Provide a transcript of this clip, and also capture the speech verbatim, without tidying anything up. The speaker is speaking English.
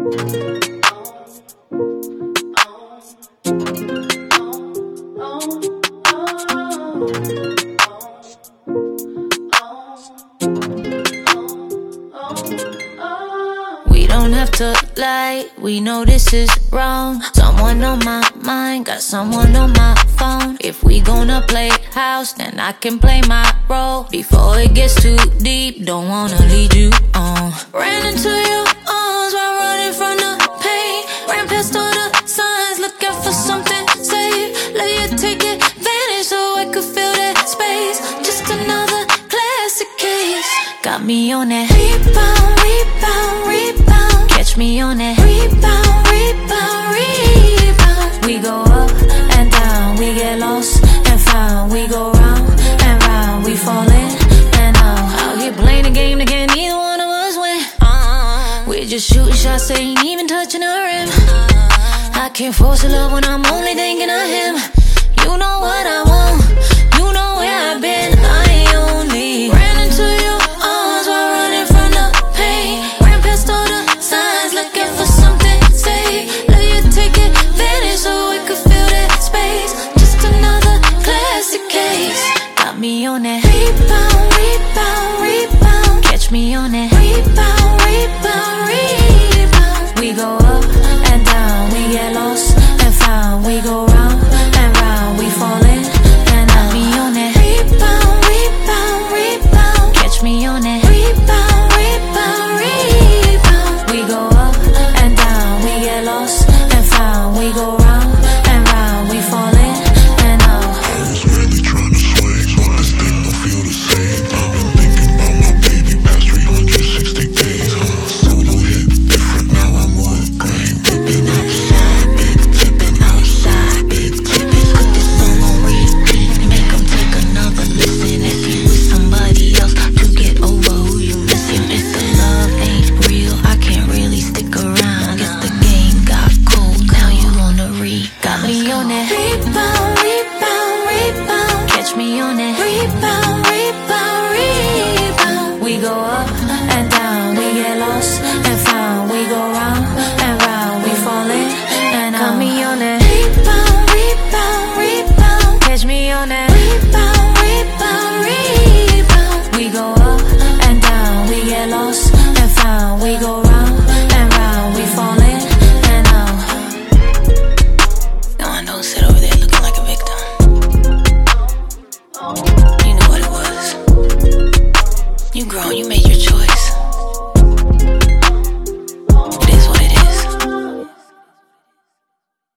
We don't have to lie, we know this is wrong. Someone on my mind, got someone on my phone. If we gonna play house, then I can play my role. Before it gets too deep, don't wanna lead you on. Ran into your arms while running from the pain. Ran past all the signs, looking for something safe. Let you take advantage so I could fill that space. Just another classic case. Got me on that rebound, rebound, rebound. Catch me on that rebound, rebound, rebound. We go up and down, we get lost and found. We go round and round, we fall in and out. Out here playing a game that can't neither one of us win. uh, We're just shooting shots, they ain't even touching the rim. I can't force a love when I'm only thinking of him. You know what I want, you know where I've been. I only ran into your arms while running from the pain. Ran past all the signs, looking for something safe. Let you take advantage so we could fill that space. Just another classic case. Got me on that rebound, rebound, rebound. Catch me on that rebound, rebound, rebound. We go up and down, we get lost and found. We go round and round, we fall in and out. Me on that rebound, rebound, rebound. Catch me on that rebound, rebound, rebound. We go up and down, we get lost and found. We go